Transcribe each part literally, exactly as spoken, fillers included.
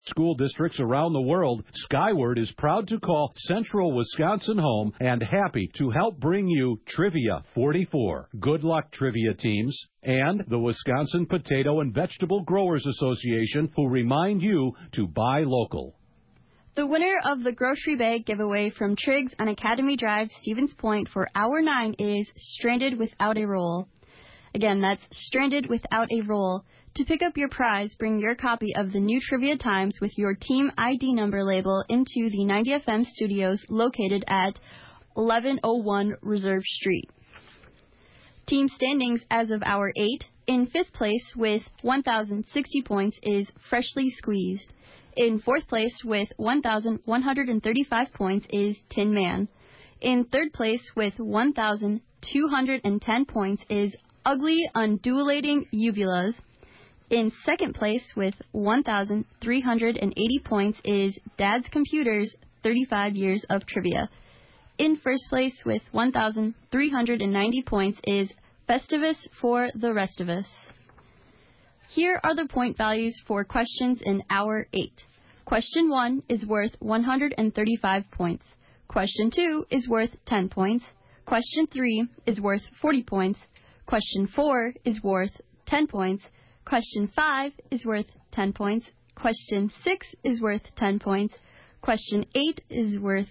School districts around the world, Skyward is proud to call Central Wisconsin home and happy to help bring you Trivia forty-four. Good luck, trivia teams. And the Wisconsin Potato and Vegetable Growers Association, who remind you to buy local. The winner of the grocery bag giveaway from Triggs on Academy Drive, Stevens Point for Hour nine is Stranded Without a Roll. Again, that's Stranded Without a Roll. To pick up your prize, bring your copy of the new Trivia Times with your team I D number label into the ninety F M studios located at eleven oh one Reserve Street. Team standings as of Hour eight. In fifth place with one thousand sixty points is Freshly Squeezed. In fourth place with one thousand one hundred thirty-five points is Tin Man. In third place with one thousand two hundred ten points is Ugly Undulating Uvulas. In second place with one thousand three hundred eighty points is Dad's Computers, thirty-five Years of Trivia. In first place with one thousand three hundred ninety points is Festivus for the Rest of Us. Here are the point values for questions in Hour eight. Question one is worth one hundred thirty-five points. Question two is worth ten points. Question three is worth forty points. Question four is worth ten points. Question five is worth ten points. Question six is worth ten points. Question eight is worth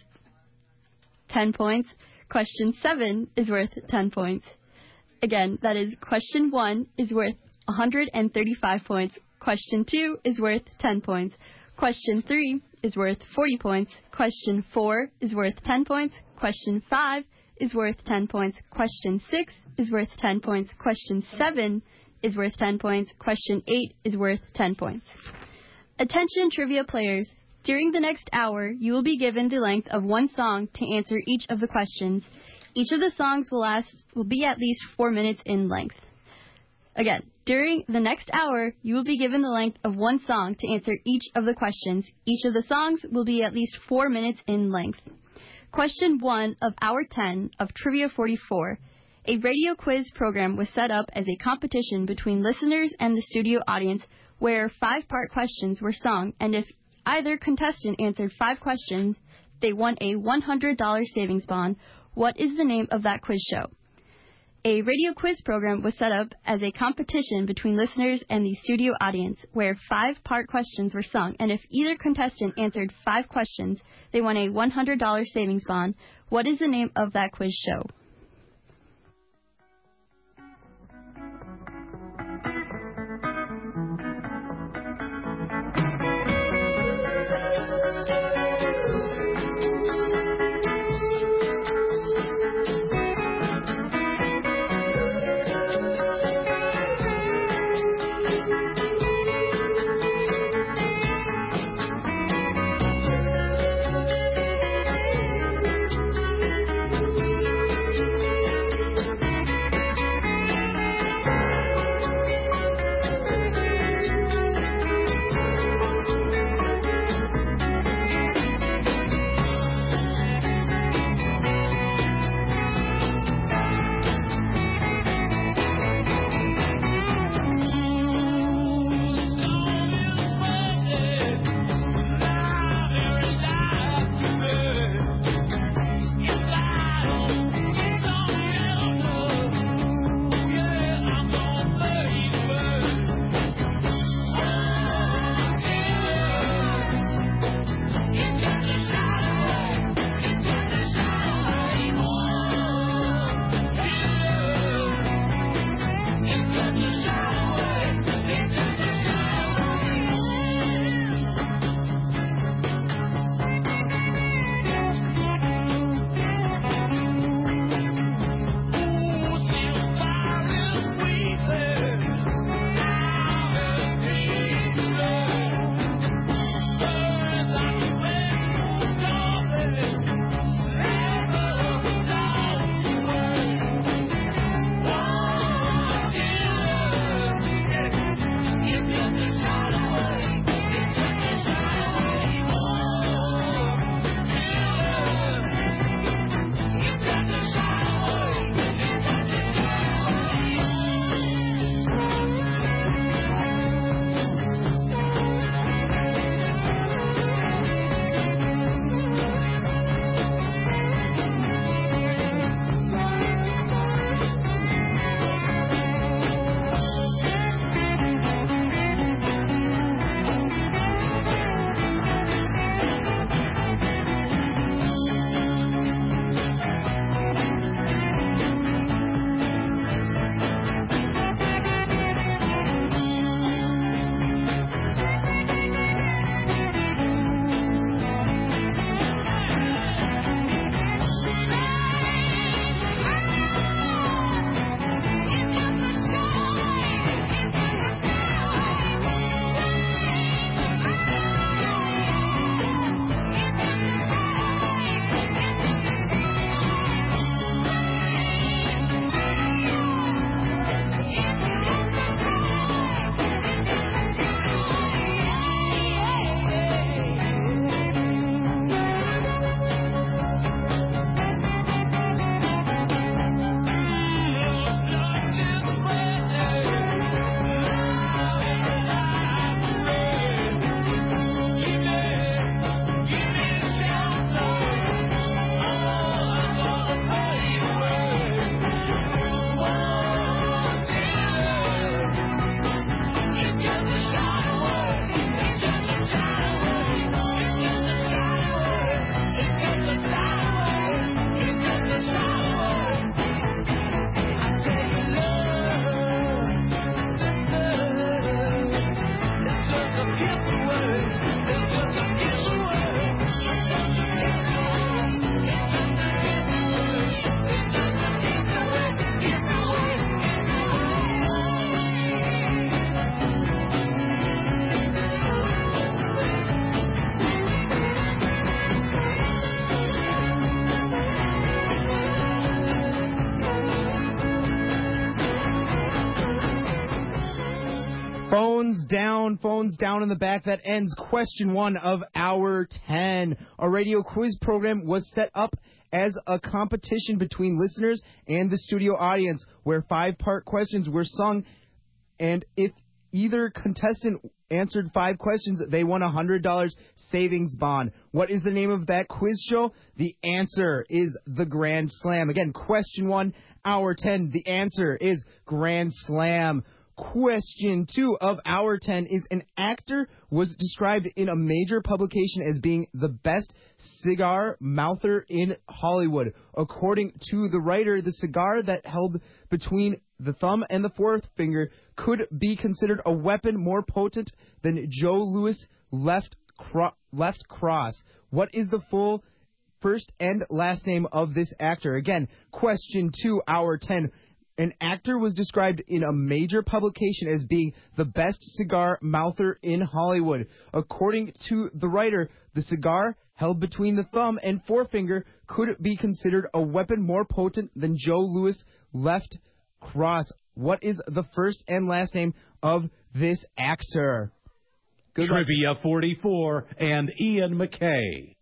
ten points. Question seven is worth ten points. Again, that is question one is worth one hundred thirty-five points. Question two is worth ten points. Question three is worth forty points. Question four is worth ten points. Question five is worth ten points. Question six is worth ten points. Question seven is worth ten points. Question eight is worth ten points. Attention trivia players. During the next hour, you will be given the length of one song to answer each of the questions. Each of the songs will last will be at least four minutes in length. Again, during the next hour, you will be given the length of one song to answer each of the questions. Each of the songs will be at least four minutes in length. Question one of Hour ten of Trivia forty-four. A radio quiz program was set up as a competition between listeners and the studio audience where five-part questions were sung, and if either contestant answered five questions, they won a one hundred dollars savings bond. What is the name of that quiz show? A radio quiz program was set up as a competition between listeners and the studio audience where five-part questions were sung, and if either contestant answered five questions, they won a one hundred dollars savings bond. What is the name of that quiz show? down, phones down in the back. That ends question one of hour ten. Our radio quiz program was set up as a competition between listeners and the studio audience, where five-part questions were sung, and if either contestant answered five questions, they won a one hundred dollars savings bond. What is the name of that quiz show? The answer is the Grand Slam. Again, question one, hour ten. The answer is Grand Slam. Question two of hour ten is an actor was described in a major publication as being the best cigar mouther in Hollywood. According to the writer, the cigar that held between the thumb and the forefinger could be considered a weapon more potent than Joe Louis' left, cro- left cross. What is the full first and last name of this actor? Again, question two, hour ten. An actor was described in a major publication as being the best cigar mouther in Hollywood. According to the writer, the cigar held between the thumb and forefinger could be considered a weapon more potent than Joe Louis' left cross. What is the first and last name of this actor? Good Trivia luck. forty-four and Ian McKay.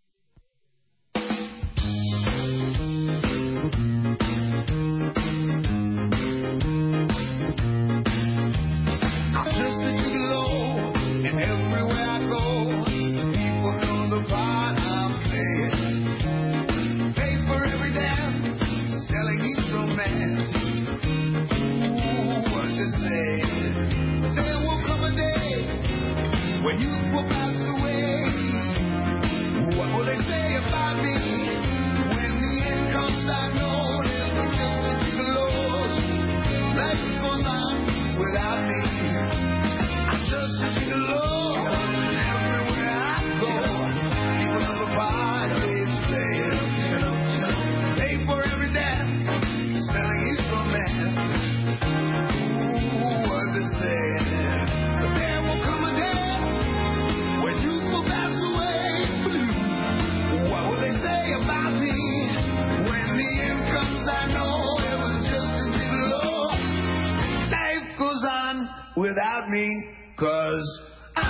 Without me, 'cause I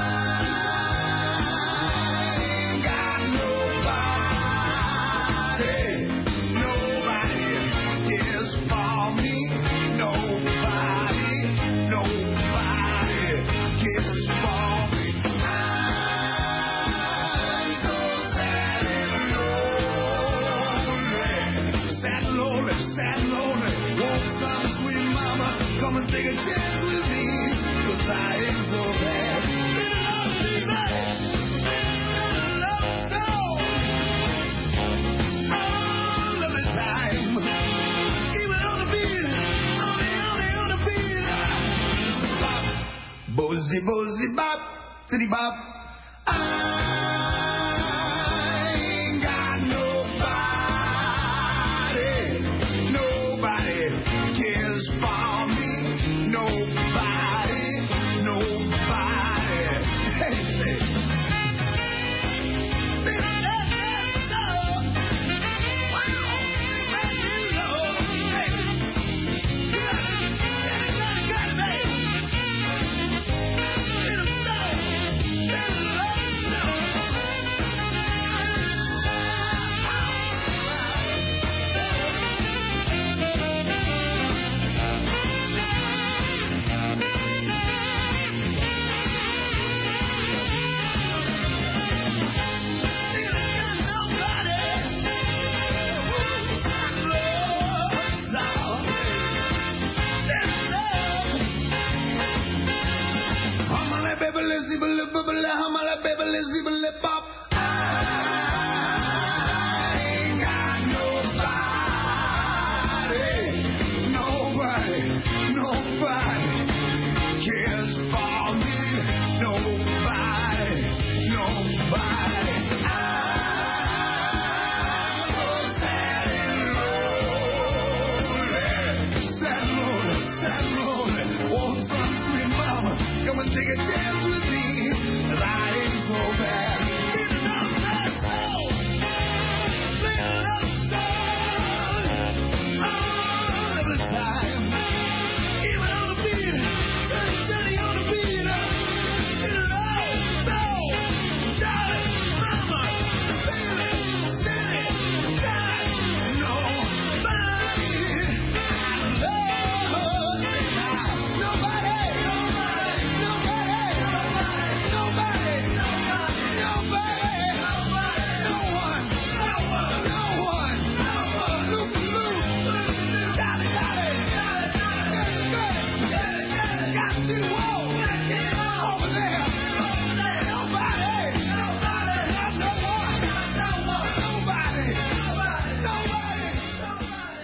ain't got nobody, nobody cares for me, nobody, nobody cares for me. I'm so sad and lonely, sad and lonely, sad and lonely. Want some sweet mama, come and take a chance with me. I am so bad. In love, baby. In love, so. All of the time. Even on the beat. On the, on the, on the beat. Bop. Bozy, bozy, bop. City bop. I ain't got nobody. Nobody cares for me. Nobody. Yeah.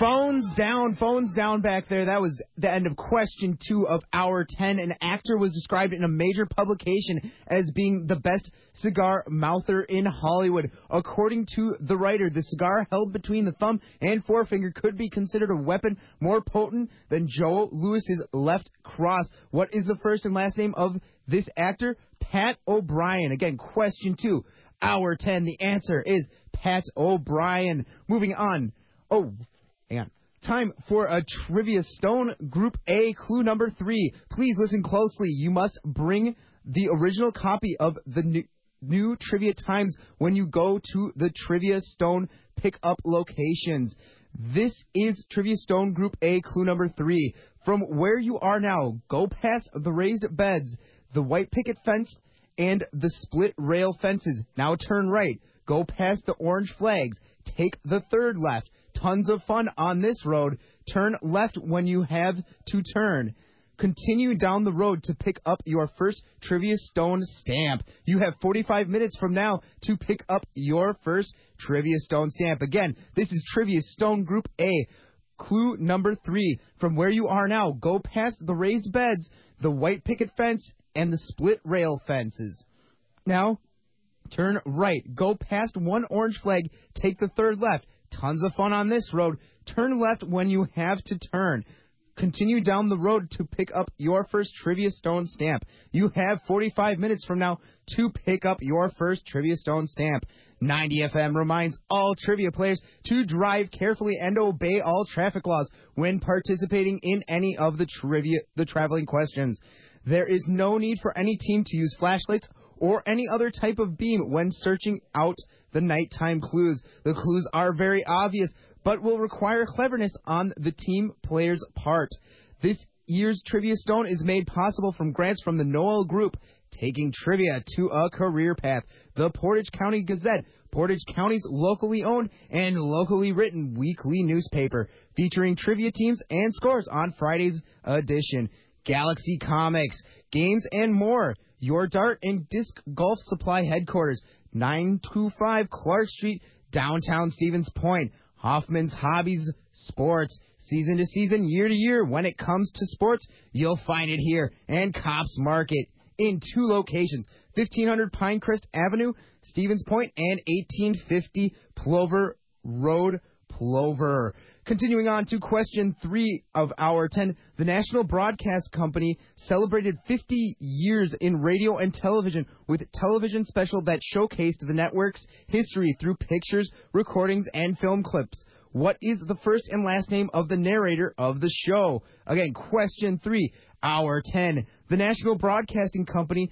Phones down, phones down back there. That was the end of question two of hour ten. An actor was described in a major publication as being the best cigar mouther in Hollywood. According to the writer, the cigar held between the thumb and forefinger could be considered a weapon more potent than Joe Lewis's left cross. What is the first and last name of this actor? Pat O'Brien. Again, question two, hour ten. The answer is Pat O'Brien. Moving on. Oh, hang on. Time for a Trivia Stone Group A, clue number three. Please listen closely. You must bring the original copy of the new, new Trivia Times when you go to the Trivia Stone pickup locations. This is Trivia Stone Group A, clue number three. From where you are now, go past the raised beds, the white picket fence, and the split rail fences. Now turn right. Go past the orange flags. Take the third left. Tons of fun on this road. Turn left when you have to turn. Continue down the road to pick up your first Trivia Stone stamp. You have forty-five minutes from now to pick up your first Trivia Stone stamp. Again, this is Trivia Stone Group A. Clue number three. From where you are now, go past the raised beds, the white picket fence, and the split rail fences. Now, turn right. Go past one orange flag. Take the third left. Tons of fun on this road. Turn left when you have to turn. Continue down the road to pick up your first Trivia Stone stamp. You have forty-five minutes from now to pick up your first Trivia Stone stamp. ninety F M reminds all trivia players to drive carefully and obey all traffic laws when participating in any of the trivia, the traveling questions. There is no need for any team to use flashlights or any other type of beam when searching out the nighttime clues. The clues are very obvious, but will require cleverness on the team player's part. This year's Trivia Stone is made possible from grants from the Noel Group, taking trivia to a career path. The Portage County Gazette, Portage County's locally owned and locally written weekly newspaper, featuring trivia teams and scores on Friday's edition. Galaxy Comics, games and more. Your Dart and Disc Golf Supply headquarters, nine two five Clark Street, downtown Stevens Point. Hoffman's Hobbies Sports, season to season, year to year. When it comes to sports, you'll find it here. And Cops Market in two locations, fifteen hundred Pinecrest Avenue, Stevens Point, and eighteen fifty Plover Road, Plover. Continuing on to question three of hour ten, the National Broadcast Company celebrated fifty years in radio and television with a television special that showcased the network's history through pictures, recordings, and film clips. What is the first and last name of the narrator of the show? Again, question three, hour ten. The National Broadcasting Company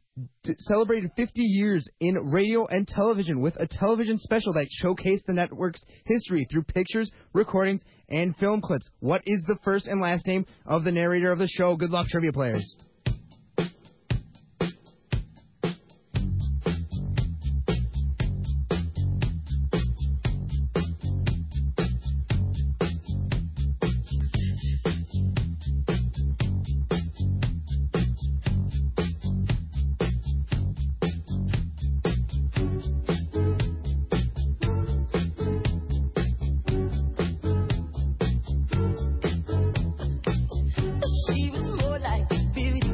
t- celebrated fifty years in radio and television with a television special that showcased the network's history through pictures, recordings, and film clips. What is the first and last name of the narrator of the show? Good luck, trivia players. She was more like a beauty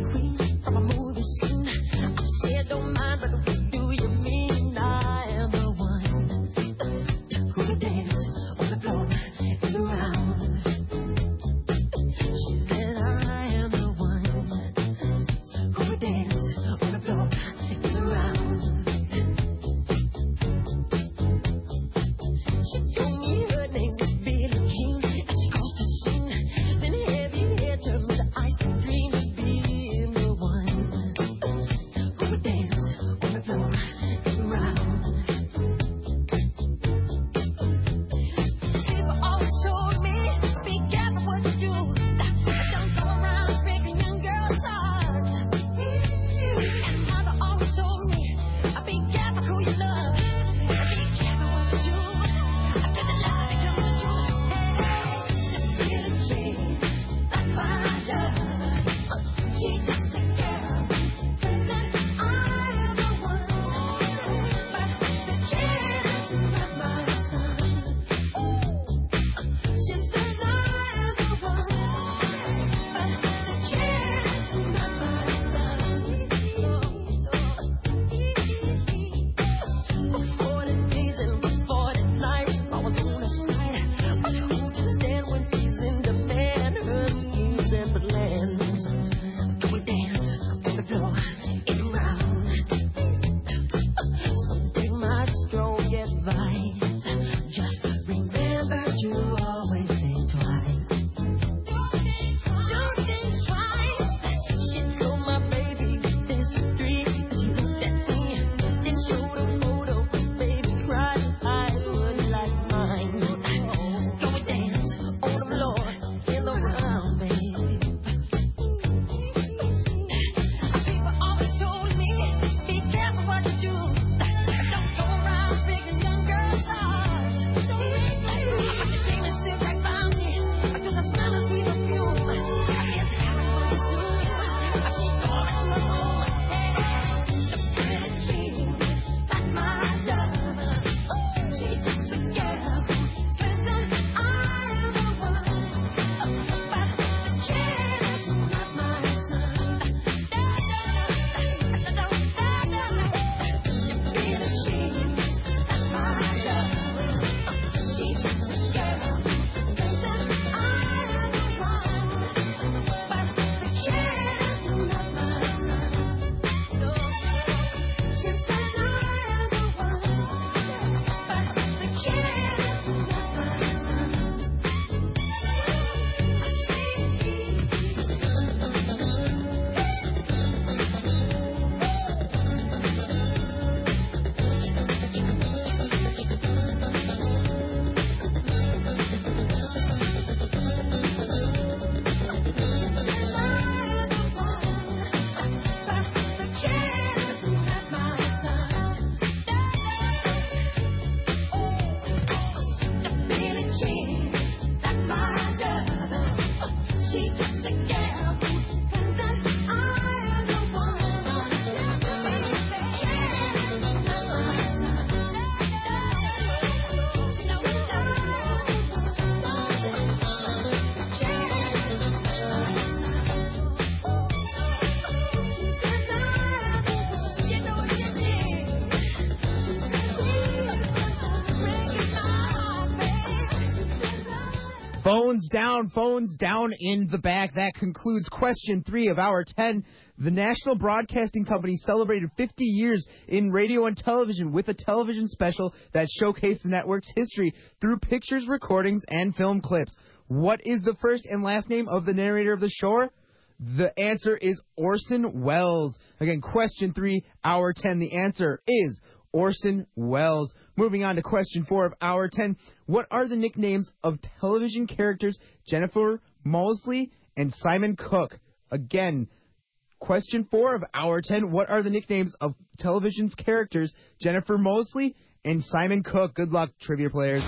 Phones down, phones down in the back. That concludes question three of our ten. The National Broadcasting Company celebrated fifty years in radio and television with a television special that showcased the network's history through pictures, recordings, and film clips. What is the first and last name of the narrator of the show? The answer is Orson Welles. Again, question three, hour ten. The answer is Orson Welles. Moving on to question four of hour ten. What are the nicknames of television characters Jennifer Moseley and Simon Cooke? Again, question four of hour ten. What are the nicknames of television's characters Jennifer Moseley and Simon Cooke? Good luck, trivia players.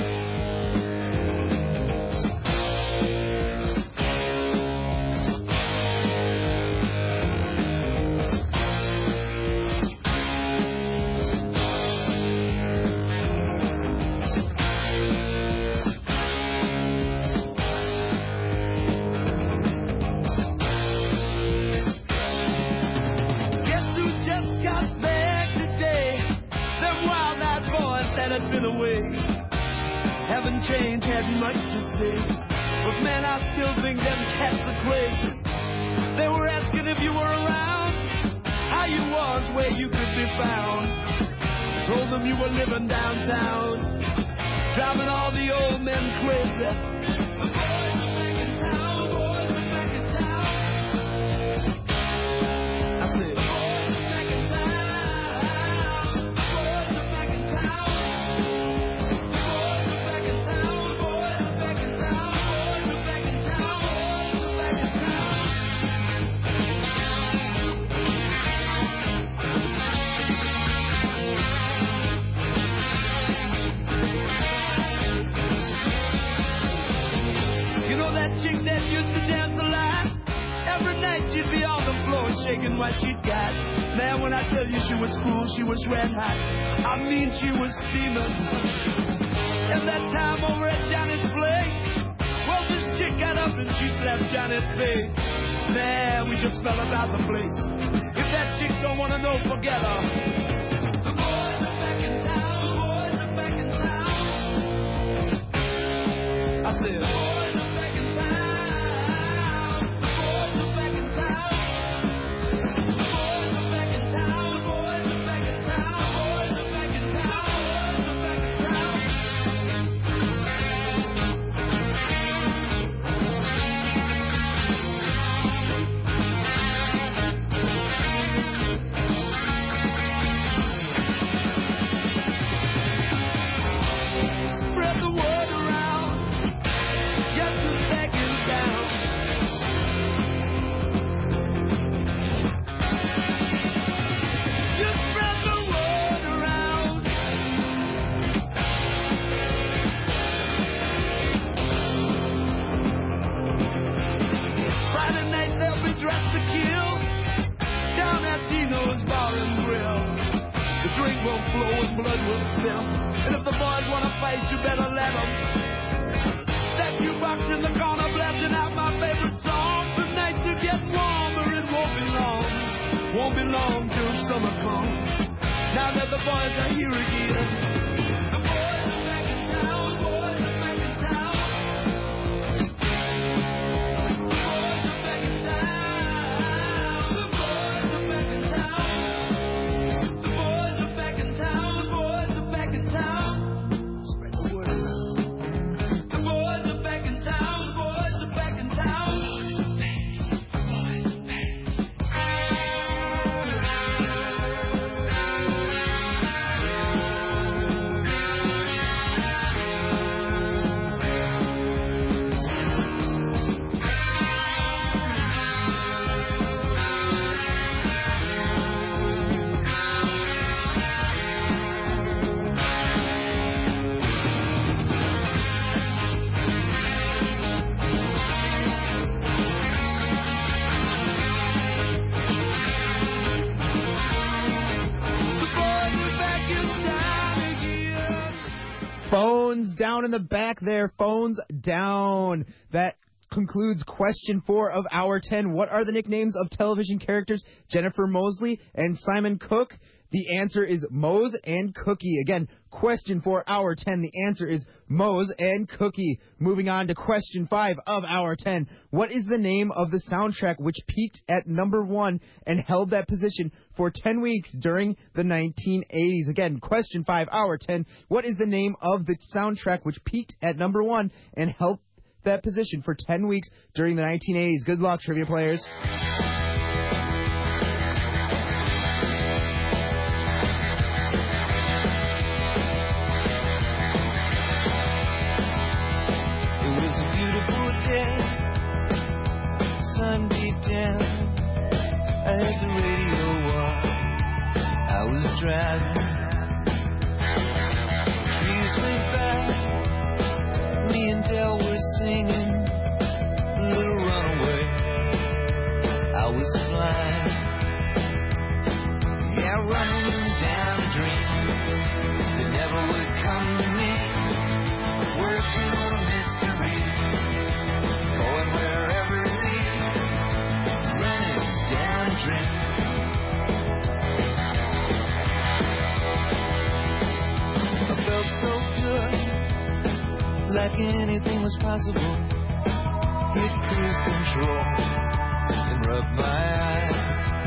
Change had much to say, but man, I still think them cats are crazy. They were asking if you were around, how you was, where you could be found. Told them you were living downtown, driving all the old men crazy. The boys are back in town, boys are back in town. I said, the boys are back in town, the boys are back in town. Chick that used to dance a lot. Every night she'd be on the floor shaking what she'd got. Man, when I tell you she was cool, she was red hot. I mean, she was steaming. And that time over at Johnny's place, well, this chick got up and she slapped Johnny's face. Man, we just fell about the place. If that chick don't want to know, forget her. The boys are back in town, the boys are back in town. I said, boys are back in town. And if the boys want to fight, you better let them. That jukebox in the corner blasting out my favorite song. The nights are getting warmer, it won't be long. Won't be long till summer comes. Now that the boys are here again. The boys are back in town, boys are back in town. The boys are back in town. The boys are back in town. The boys are back in town. Phones down in the back there. Phones down. That concludes question four of hour ten. What are the nicknames of television characters Jennifer Moseley and Simon Cooke? The answer is Moe's and Cookie. Again, question for hour ten. The answer is Moe's and Cookie. Moving on to question five of hour ten. What is the name of the soundtrack which peaked at number one and held that position for ten weeks during the nineteen eighties? Again, question five, hour ten. What is the name of the soundtrack which peaked at number one and held that position for ten weeks during the nineteen eighties? Good luck, trivia players. Sun beat down, I had the radio on, I was driving, trees went by, me and Del were singing, Little Runaway, I was flying, yeah, running down a dream, that never would come to me, working on a mystery, going wherever it leads. Dream. I felt so good, like anything was possible. Hit cruise control and rub my eyes.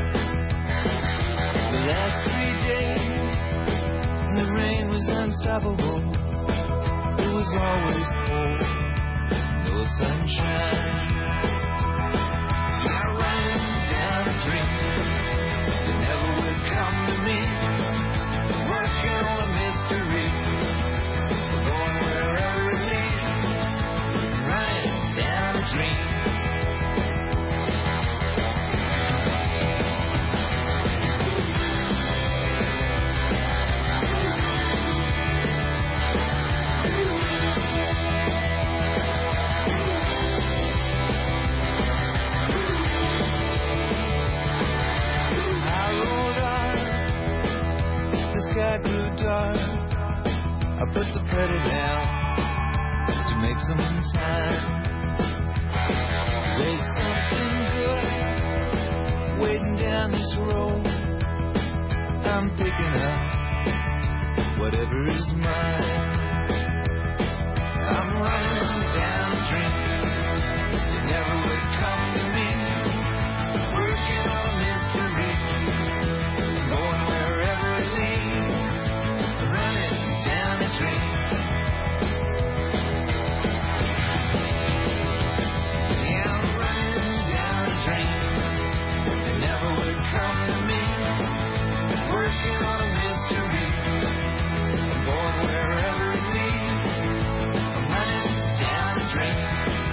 The last three days, the rain was unstoppable. It was always cold, no sunshine. I ran down a dream that never would come to me, working on a mystery, going wherever it leads, running down a dream. I put the pedal down to make some time. There's something good waiting down this road. I'm picking up whatever is mine. I'm running down a dream that never would come to me, working on a mystery, going wherever it leads, running down a dream. Yeah, I'm running down a dream that never would come to me, working on a mystery, going wherever it leads, I'm running down a dream.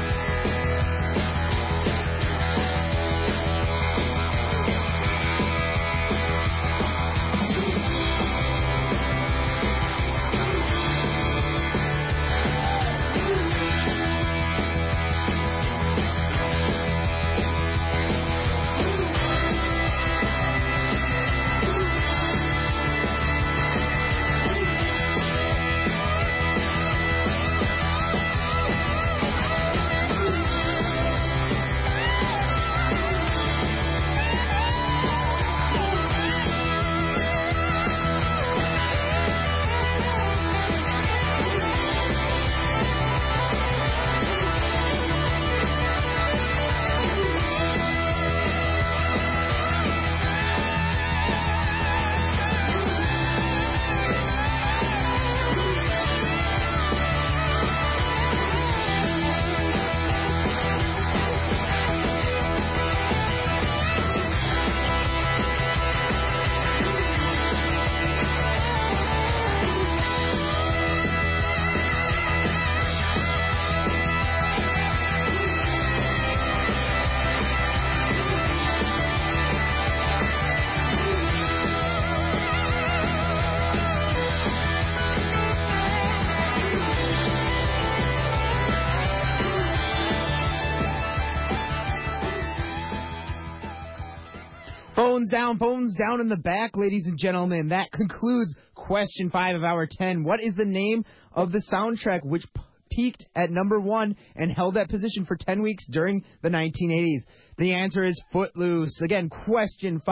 Phones down, phones down in the back, ladies and gentlemen. That concludes question five of hour ten. What is the name of the soundtrack which p- peaked at number one and held that position for ten weeks during the nineteen eighties? The answer is Footloose. Again, question five,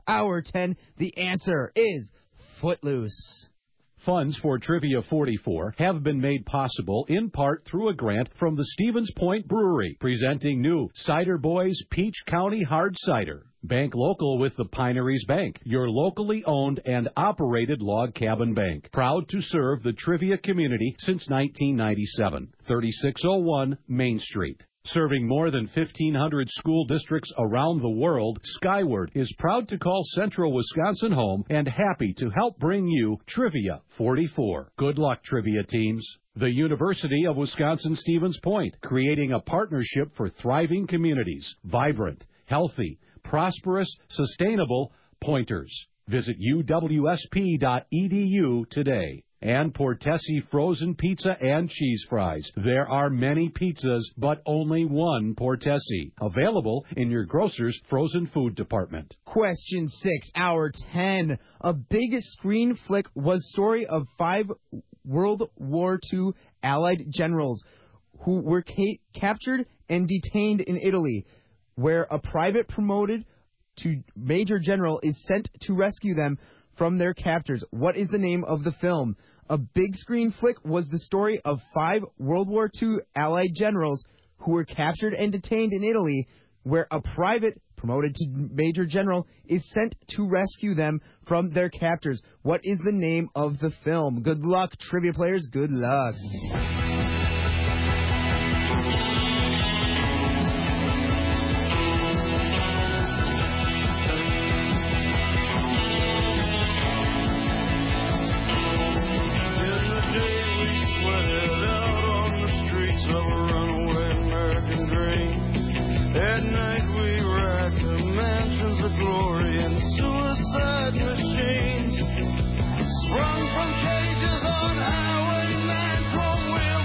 Hour ten, the answer is Footloose. Funds for Trivia forty-four have been made possible in part through a grant from the Stevens Point Brewery, presenting new Cider Boys Peach County Hard Cider. Bank local with the Pineries Bank, your locally owned and operated log cabin bank. Proud to serve the trivia community since nineteen ninety-seven. thirty-six oh one Main Street. Serving more than fifteen hundred school districts around the world, Skyward is proud to call Central Wisconsin home and happy to help bring you Trivia forty-four. Good luck, trivia teams. The University of Wisconsin-Stevens Point, creating a partnership for thriving communities, vibrant, healthy, prosperous, sustainable Pointers. Visit u w s p dot e d u today. And Portesi frozen pizza and cheese fries. There are many pizzas, but only one Portesi. Available in your grocer's frozen food department. Question six, hour ten. A big screen flick was story of five World War Two Allied generals who were ca- captured and detained in Italy, where a private promoted to Major General is sent to rescue them from their captors. What is the name of the film? A big screen flick was the story of five World War Two Allied generals who were captured and detained in Italy, where a private promoted to Major General is sent to rescue them from their captors. What is the name of the film? Good luck, trivia players. Good luck. Sprung from cages on Highway nine, chrome wheel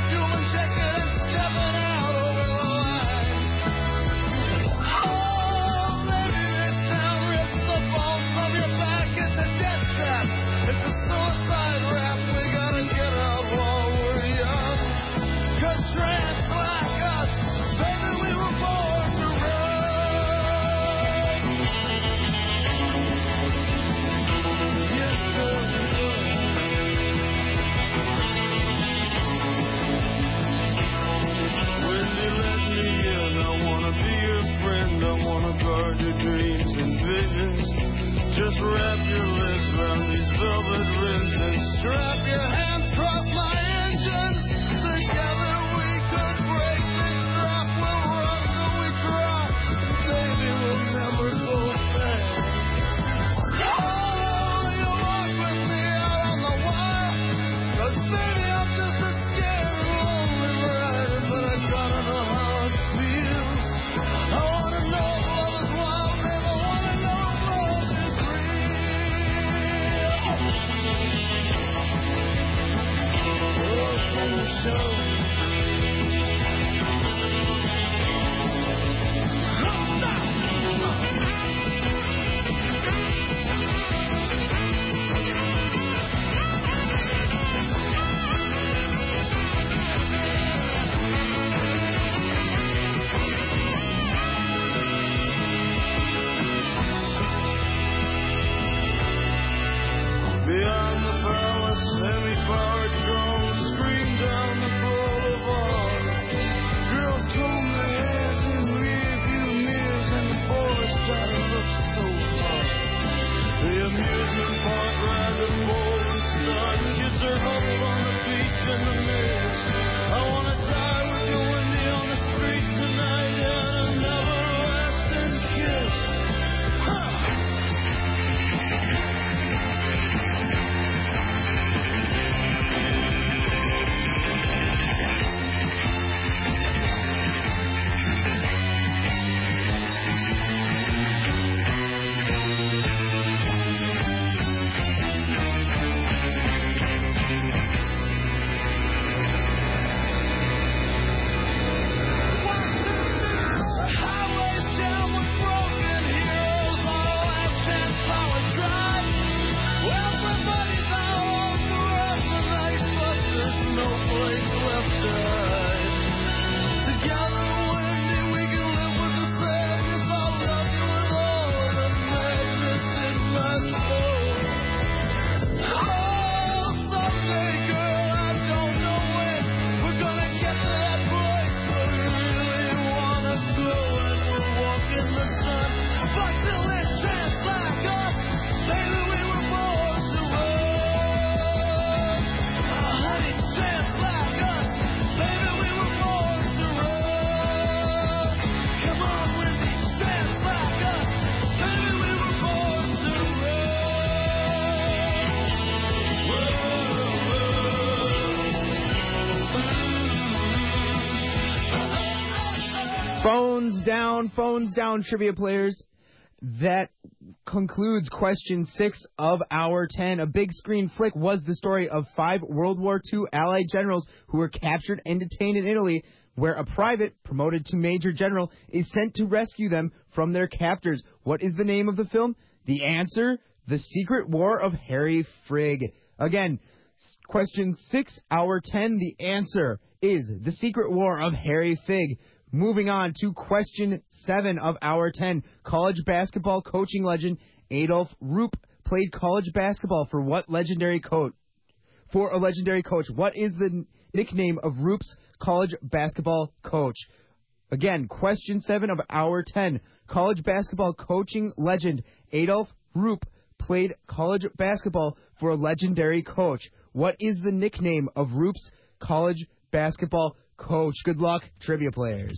Phones down, phones down, trivia players. That concludes question six of our ten. A big screen flick was the story of five World War Two Allied generals who were captured and detained in Italy, where a private, promoted to major general, is sent to rescue them from their captors. What is the name of the film? The answer, The Secret War of Harry Frigg. Again, question six, hour ten, the answer is The Secret War of Harry Frigg. Moving on to question seven of hour ten. College basketball coaching legend Adolf Rupp played college basketball for what legendary coach? For a legendary coach. What is the nickname of Rupp's college basketball coach? Again, question seven of hour ten. College basketball coaching legend Adolf Rupp played college basketball for a legendary coach. What is the nickname of Rupp's college basketball coach? Good luck, trivia players.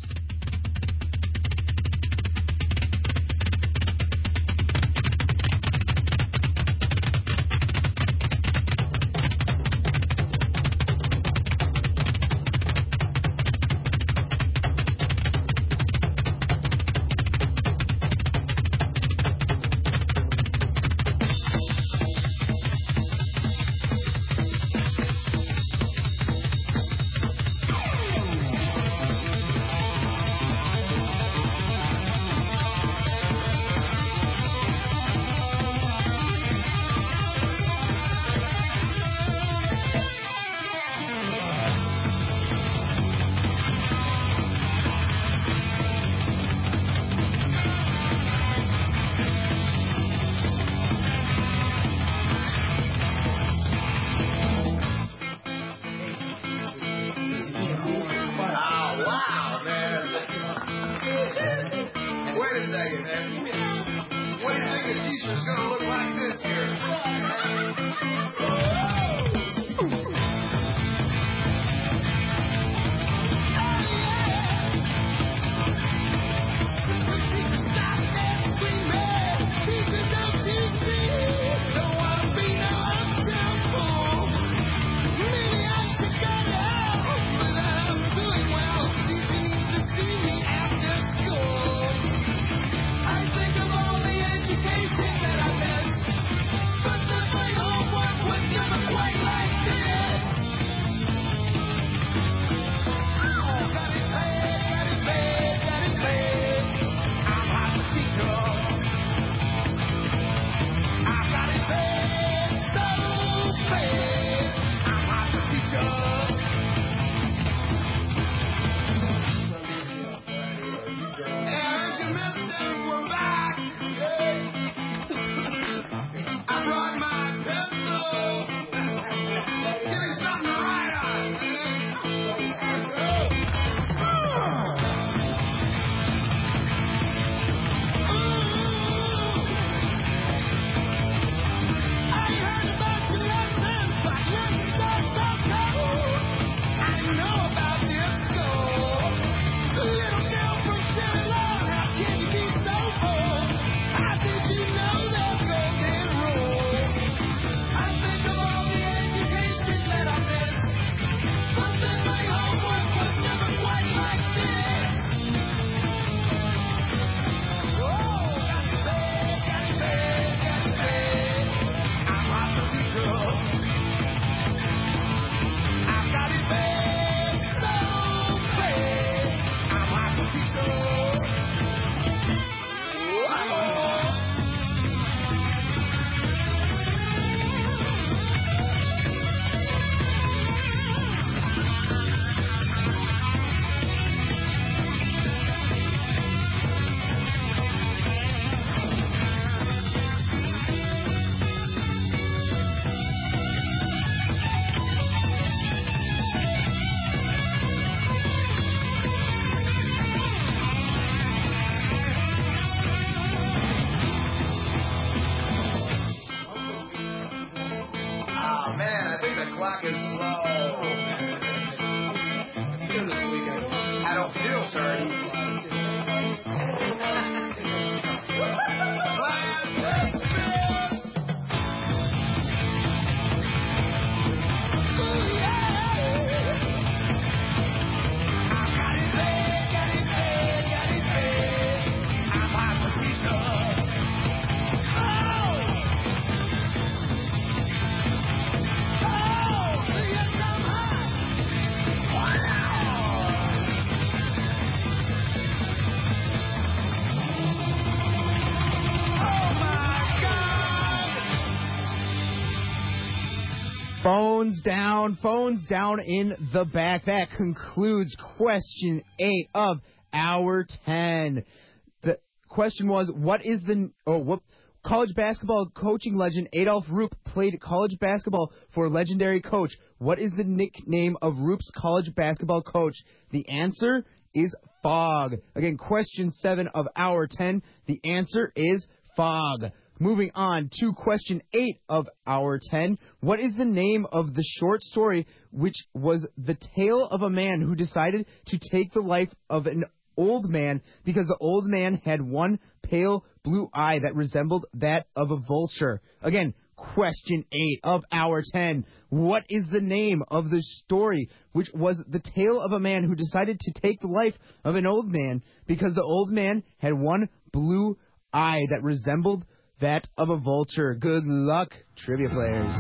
Phones down, phones down in the back. That concludes question eight of hour ten. The question was, what is the oh what college basketball coaching legend Adolph Rupp played college basketball for legendary coach? What is the nickname of Rupp's college basketball coach? The answer is Fog. Again, question seven of hour ten. The answer is Fog. Moving on to question eight of hour ten. What is the name of the short story which was the tale of a man who decided to take the life of an old man because the old man had one pale blue eye that resembled that of a vulture? Again, question eight of hour ten. What is the name of the story which was the tale of a man who decided to take the life of an old man because the old man had one blue eye that resembled that of a vulture? Good luck, trivia players.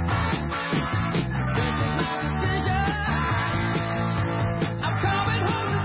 I'm coming home.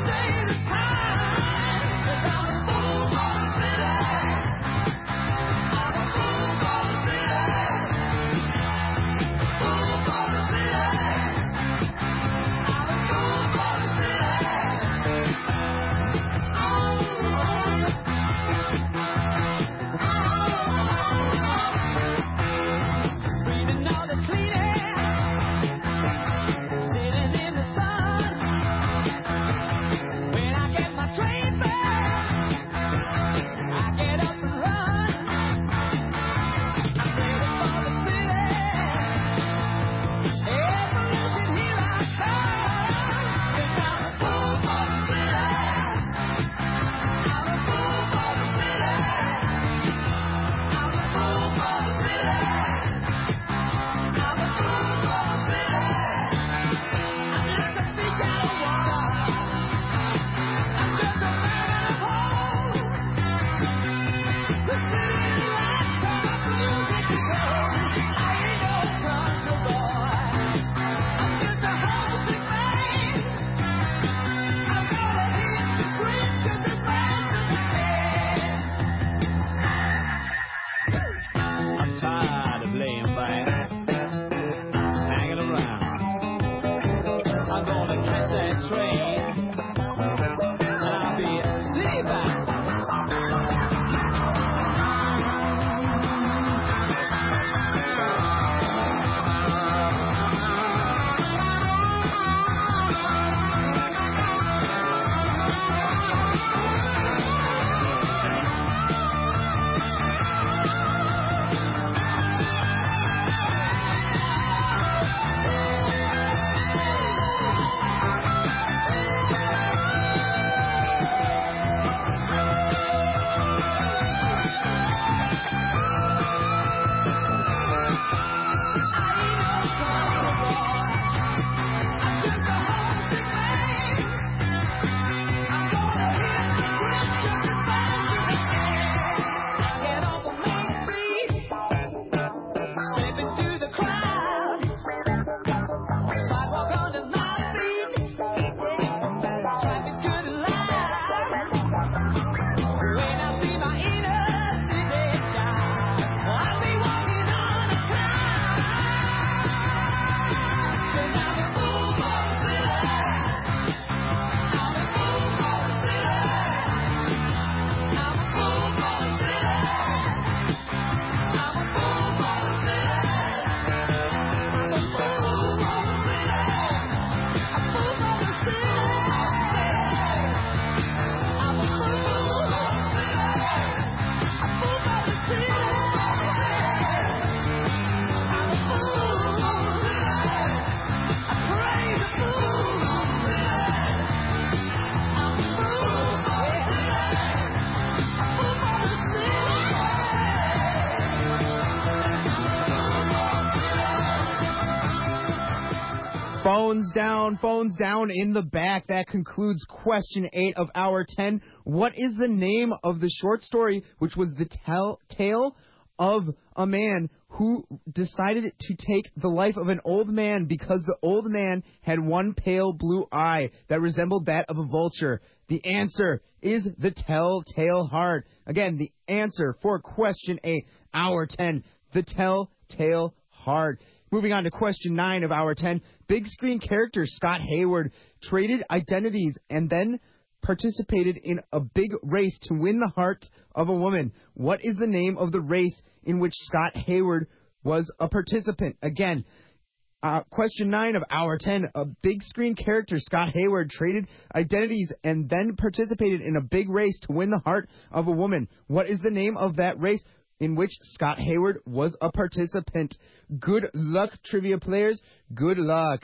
Phones down, phones down in the back. That concludes question eight of hour ten. What is the name of the short story, which was the tell- tale of a man who decided to take the life of an old man because the old man had one pale blue eye that resembled that of a vulture? The answer is The Telltale Heart. Again, the answer for question eight, hour ten, The Telltale Heart. Moving on to question nine of hour ten. Big screen character Scott Hayward traded identities and then participated in a big race to win the heart of a woman. What is the name of the race in which Scott Hayward was a participant? Again, uh, question nine of hour ten. A big screen character Scott Hayward traded identities and then participated in a big race to win the heart of a woman. What is the name of that race in which Scott Hayward was a participant? Good luck, trivia players. Good luck.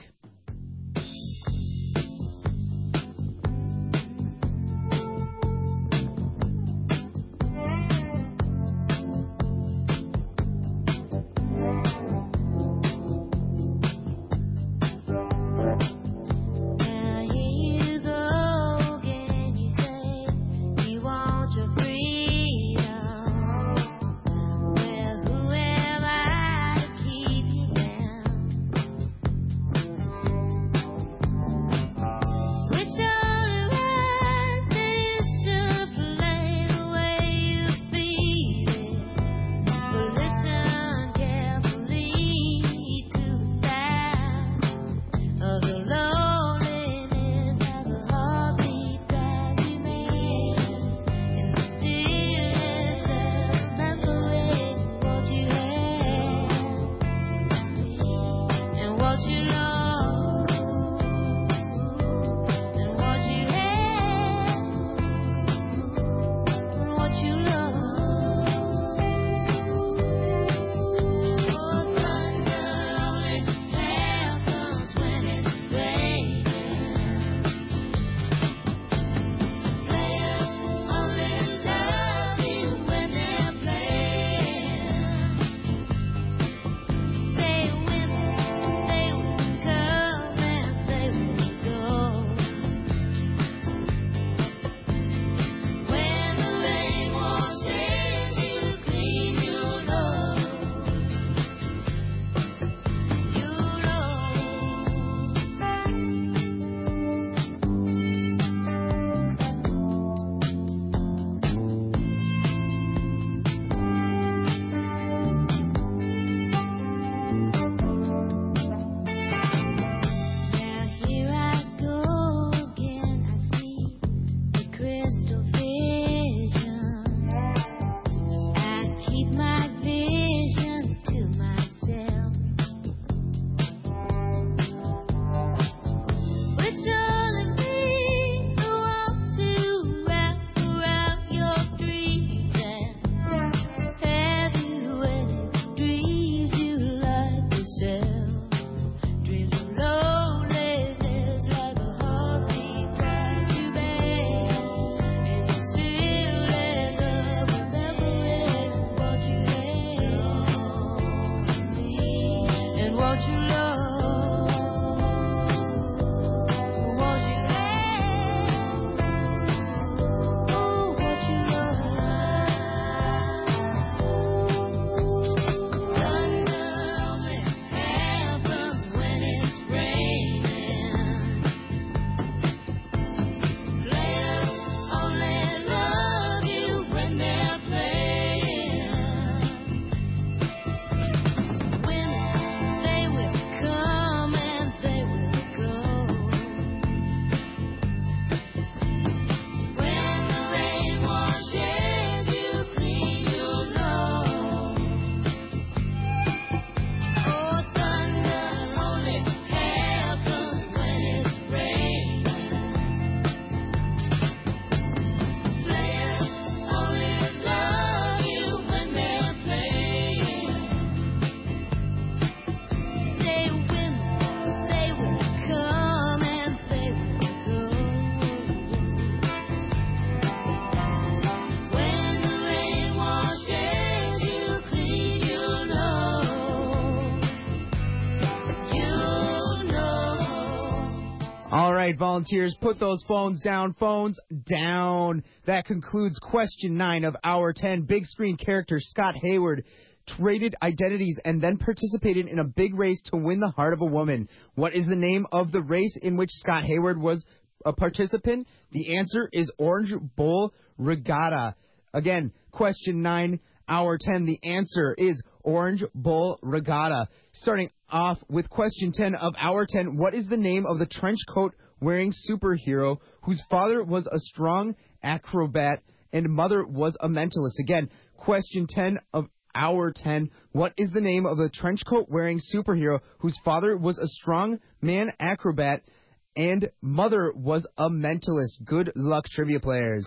right, volunteers, put those phones down. Phones down. That concludes question nine of hour ten. Big screen character Scott Hayward traded identities and then participated in a big race to win the heart of a woman. What is the name of the race in which Scott Hayward was a participant? The answer is Orange Bowl Regatta. Again, question nine, hour ten. The answer is Orange Bowl Regatta. Starting off with question ten of hour ten. What is the name of the trench coat wearing superhero whose father was a strong acrobat and mother was a mentalist? Again, question ten of hour ten. What is the name of the trench coat wearing superhero whose father was a strong man acrobat and mother was a mentalist? Good luck, trivia players.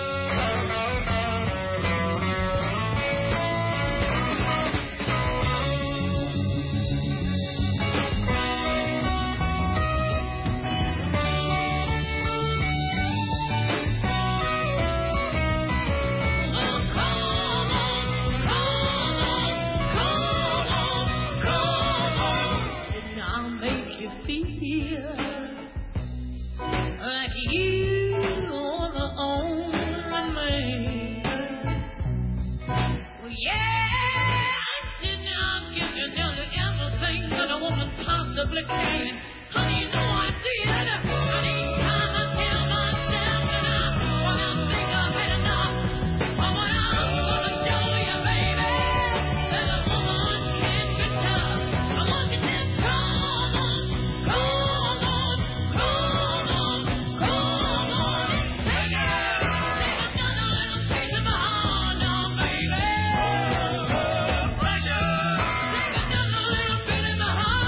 Possibly can. Honey, you know I did. And each time I tell myself that I, when I think I've had enough, or when I'm gonna show you, baby, that a woman can be tough. I want you to come on, come on, come on, come on, take it. Take another little piece of my heart now, baby. Take another little bit of my heart.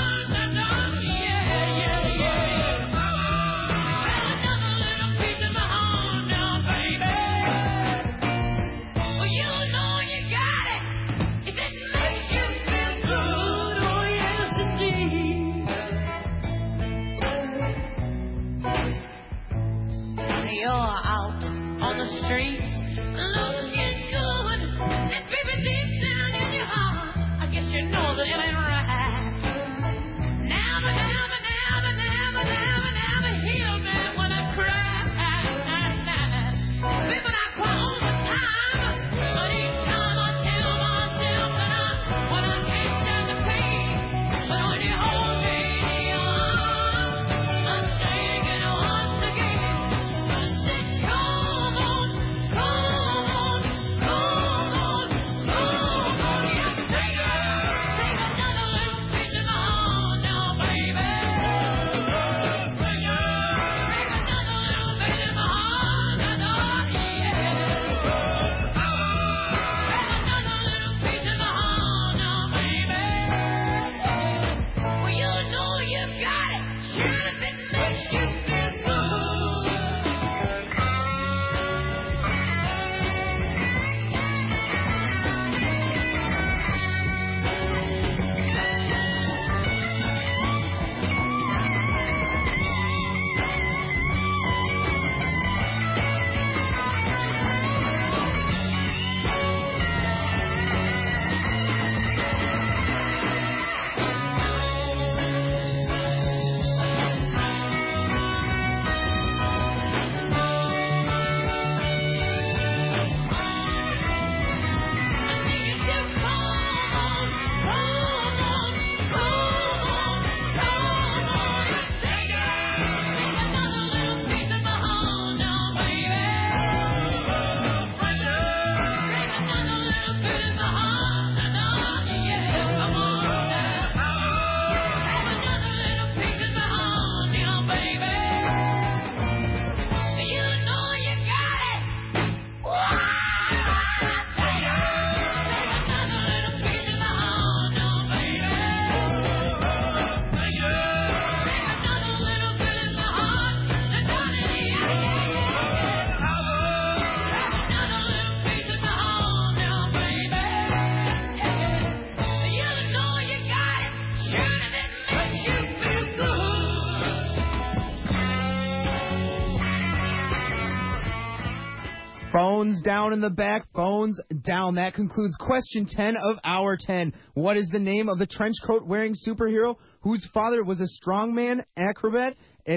Phones down in the back, phones down. That concludes question ten of hour ten. What is the name of the trench coat wearing superhero whose father was a strongman acrobat and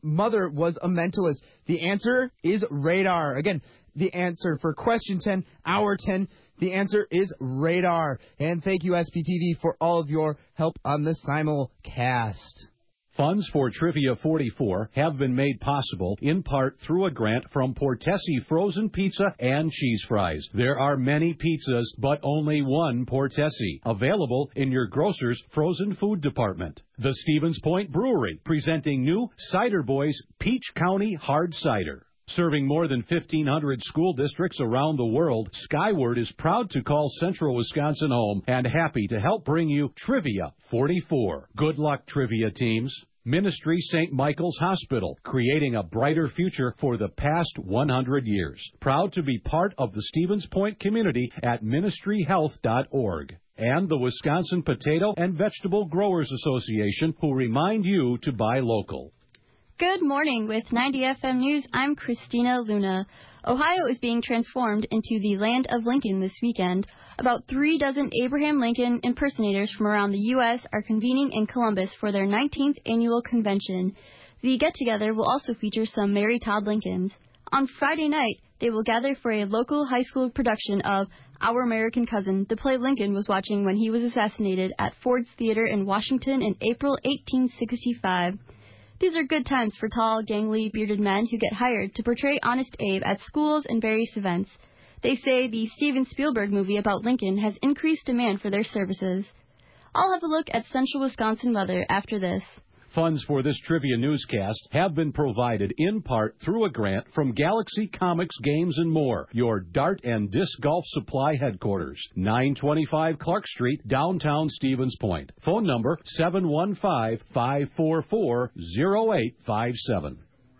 mother was a mentalist? The answer is radar. Again, the answer for question ten, hour ten, the answer is radar. And thank you, S P T V, for all of your help on the simulcast. Funds for Trivia forty-four have been made possible in part through a grant from Portesi Frozen Pizza and Cheese Fries. There are many pizzas, but only one Portesi, available in your grocer's frozen food department. The Stevens Point Brewery, presenting new Cider Boys Peach County Hard Cider. Serving more than fifteen hundred school districts around the world, Skyward is proud to call Central Wisconsin home and happy to help bring you Trivia forty-four. Good luck, Trivia teams. Ministry Saint Michael's Hospital, creating a brighter future for the past one hundred years. Proud to be part of the Stevens Point community at ministry health dot org. And the Wisconsin Potato and Vegetable Growers Association, who remind you to buy local. Good morning. With ninety F M News, I'm Christina Luna. Ohio is being transformed into the land of Lincoln this weekend. About three dozen Abraham Lincoln impersonators from around the U S are convening in Columbus for their nineteenth annual convention. The get-together will also feature some Mary Todd Lincolns. On Friday night, they will gather for a local high school production of Our American Cousin, the play Lincoln was watching when he was assassinated at Ford's Theater in Washington in April eighteen sixty-five. These are good times for tall, gangly, bearded men who get hired to portray Honest Abe at schools and various events. They say the Steven Spielberg movie about Lincoln has increased demand for their services. I'll have a look at Central Wisconsin weather after this. Funds for this trivia newscast have been provided in part through a grant from Galaxy Comics Games and More, your dart and disc golf supply headquarters, nine twenty-five Clark Street, downtown Stevens Point. Phone number seven one five, five four four, zero eight five seven.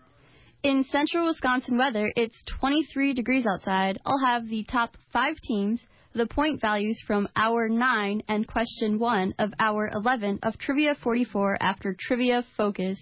In Central Wisconsin weather, it's twenty-three degrees outside. I'll have the top five teams, the point values from Hour nine and Question one of Hour eleven of Trivia forty-four after Trivia Focus.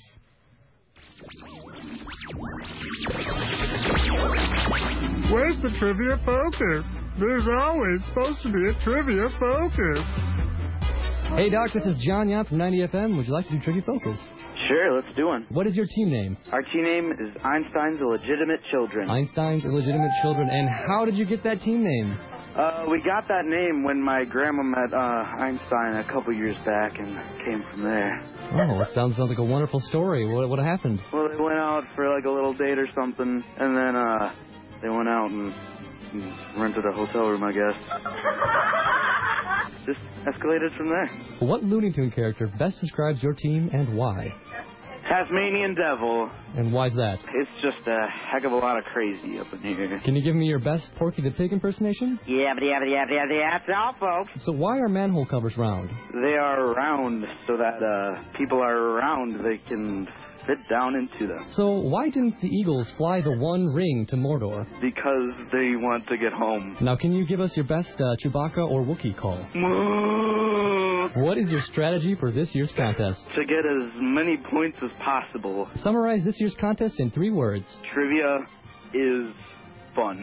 Where's the Trivia Focus? There's always supposed to be a Trivia Focus. Hey, Doc, this is John Yap from ninety F M. Would you like to do Trivia Focus? Sure, let's do one. What is your team name? Our team name is Einstein's Illegitimate Children. Einstein's Illegitimate Children. And how did you get that team name? Uh, we got that name when my grandma met uh, Einstein a couple years back and came from there. Oh, that sounds, sounds like a wonderful story. What, what happened? Well, they went out for like a little date or something, and then uh, they went out and, and rented a hotel room, I guess. Just escalated from there. What Looney Tune character best describes your team and why? Tasmanian Devil. And why's that? It's just a heck of a lot of crazy up in here. Can you give me your best Porky the Pig impersonation? Yeah, but yeah, but yeah, but yeah, yeah, that's all, folks. So why are manhole covers round? They are round so that uh, people are around. They can fit down into them. So why didn't the Eagles fly the One Ring to Mordor? Because they want to get home. Now, can you give us your best uh, Chewbacca or Wookiee call? What is your strategy for this year's contest? To get as many points as possible. Summarize this year's contest in three words. Trivia is fun.